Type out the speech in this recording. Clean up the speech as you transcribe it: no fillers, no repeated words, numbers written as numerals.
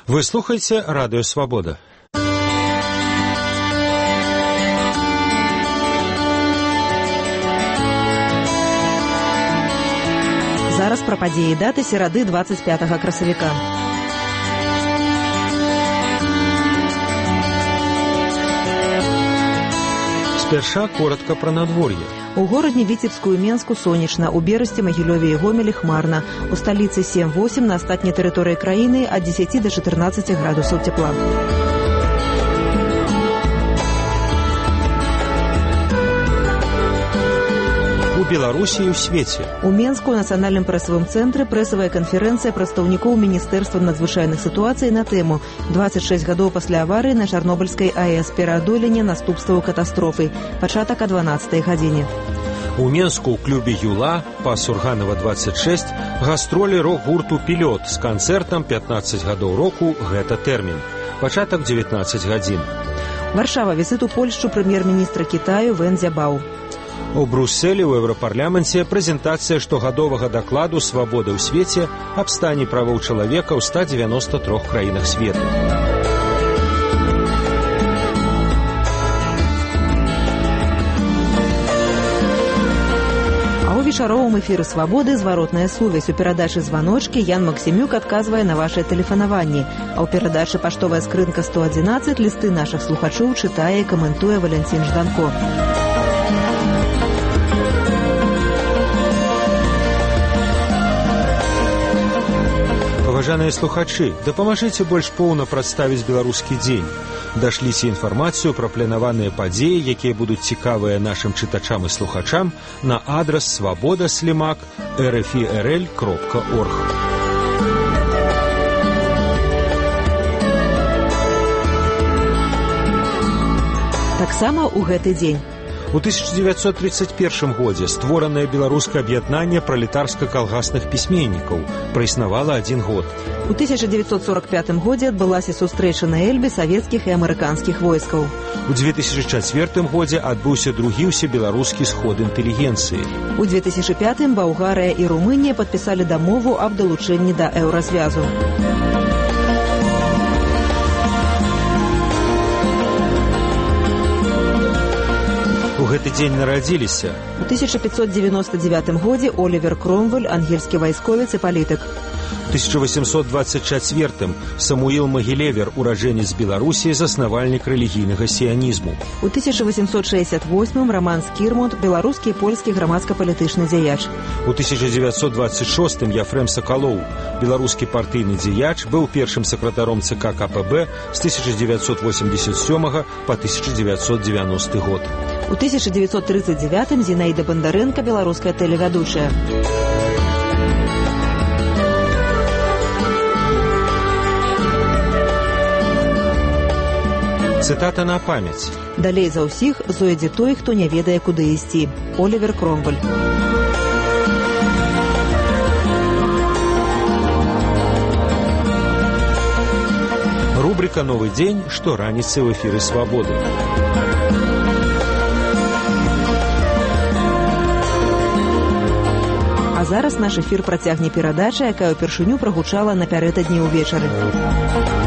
Вы слухаеце радыё Свабода. Зараз пра падзеі даты серады 25 красавіка. Спярша коротка пра надвор'е. У горадні Віцебску і Менску сонечна, у Берасці, Магілёве і Гомелі хмарна. У сталіцы 7-8, на астатняй тэрыторыі краіны ад 10 до 14 градусаў цепла. У Беларусі і ў свеце. У Менску ў нацыянальным прэсавым цэнтры прэсавая канферэнцыя прадстаўнікоў Міністэрства надзвычайных сітуацый на тэму 26 гадоў пасля аварыі на Чарнобыльскай АЭС, пераадолення наступстваў катастрофы. Пачатак о 12 гадзіне. У Менску ў клубе «Юла» па Сурганова 26 гастролі рок-гурту «Пілёт» з канцэртам 15 гадоў року «Гэта тэрмін». Пачатак 19 гадзін. Варшава. Візіт у Польшчу прэм'ер-міністра Кітаю Вэн Цзябао. У Брюсселі ў Еўрапарламенце прэзентацыя штогадовага дакладу «Свабода ў свеце» аб стане правоў чалавека ў 193 краінах свету. А ў вечаровым эфіры «Свабоды» зваротная сувязь. У перадачы «Званочкі» Ян Максімюк адказвае на вашыя тэлефанаванні. А ў перадачы «Паштовая скрынка 111» лісты нашых слухачоў чытае і каментуе Валянцін Жданко. Паважаныя слухачы, дапамажыце больш поўна прадставіць беларускі дзень. Дашліце інфармацыю пра планаваныя падзеі, якія будуць цікавыя нашым чытачам і слухачам на адрас svaboda@rfi.rl.org. Таксама ў гэты дзень. У 1931 годзе створанае беларускае аб'яднанне пралетарска-калгасных пісьменнікаў. Праіснавала 1 год. У 1945 годзе адбылася сустрэча на Эльбе савецкіх і амерыканскіх войскаў. У 2004 годзе адбыўся другі ўсебеларускі сход інтэлігенцыі. У 2005 Балгарыя і Румынія падпісалі дамову аб далучэнні да еўразвязу. У гэты дзень нарадзіліся. У 1599 годзе Олівер Кромвель, ангельскі вайсковец і палітык. У 1824 Самуіл Магілевер, ураджэнец Беларусі, заснавальнік рэлігійнага сіянізму. У 1868 Роман Скірмонт, беларускі і польскі грамадска-палітычны дзеяч. У 1926 Яфрэм Сакалоў, беларускі партыйны дзеяч, быў першым сакратаром ЦК КПБ з 1987 па 1990 год. У 1939 Зінаіда Бандарэнка, беларуская тэлевядучая. Цытата на памяць. Далей за ўсіх зойдзе той, хто не ведае, куды ісці. Олівер Кромвель. Рубрика «Новы дзень», што раніцай ў эфіры «Свабоды». А зараз наш эфір працягне перадача, якая ўпершыню прагучала напярэдадні ўвечары.